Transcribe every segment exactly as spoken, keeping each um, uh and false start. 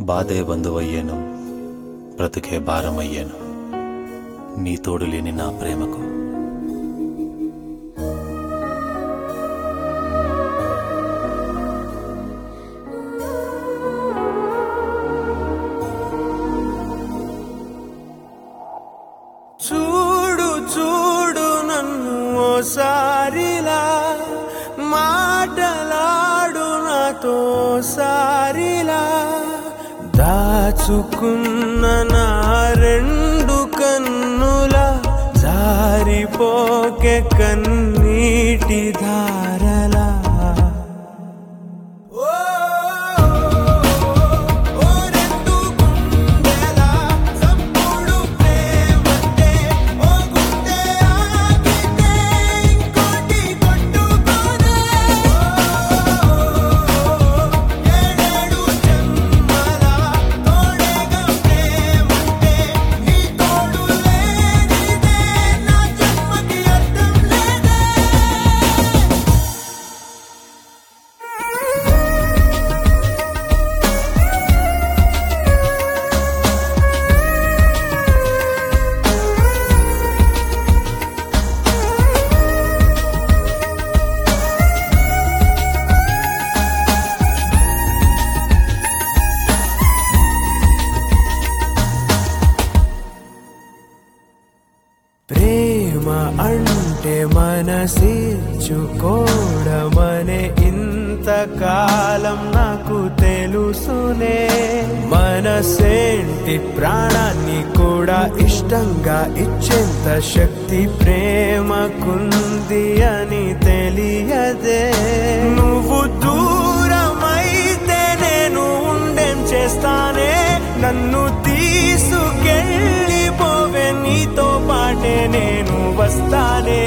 బాధే బంధువయ్యేను, బ్రతుకే భారమయ్యేను నీ తోడు లేని నా ప్రేమకు. చూడు చూడు నన్ను ఓసారిలా, మాటలాడు నాతో సారిలా, దాచుకున్న నా రెండు కన్నుల జారిపోకే కన్నీటి ధారలా. ప్రేమ అంటే మనసిచ్చుకోవడమనే ఇంతకాలం నాకు తెలుసునే. మనసేంటి ప్రాణాన్ని కూడా ఇష్టంగా ఇచ్చేంత శక్తి ప్రేమకుంది అని తెలియదే. నువ్వు దూరమైతే నేను ఉండేం చేస్తానే, నన్ను తీసుకెళ్ళిపోవే నీతో పాటే నేను వస్తానే.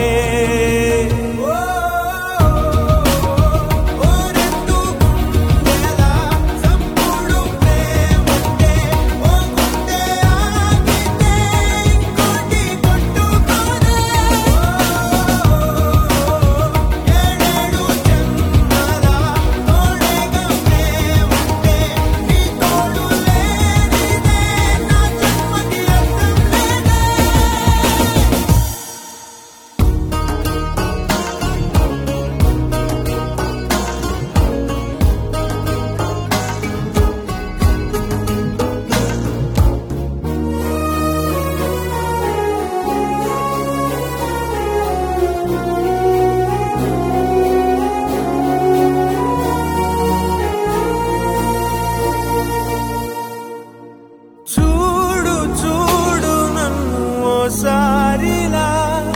చూడు చూడు నన్ను ఓసారిలా,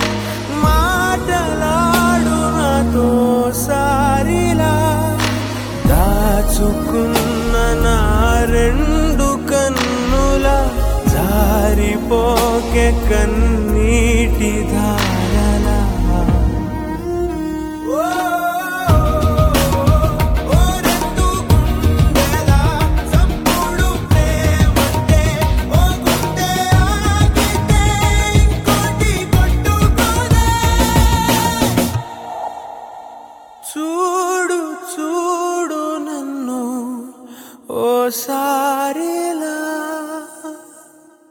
మాటలాడు నాతో సారిలా, దాచుకున్న నా రెండు కన్నుల జారిపోకే కన్నీటి ధార.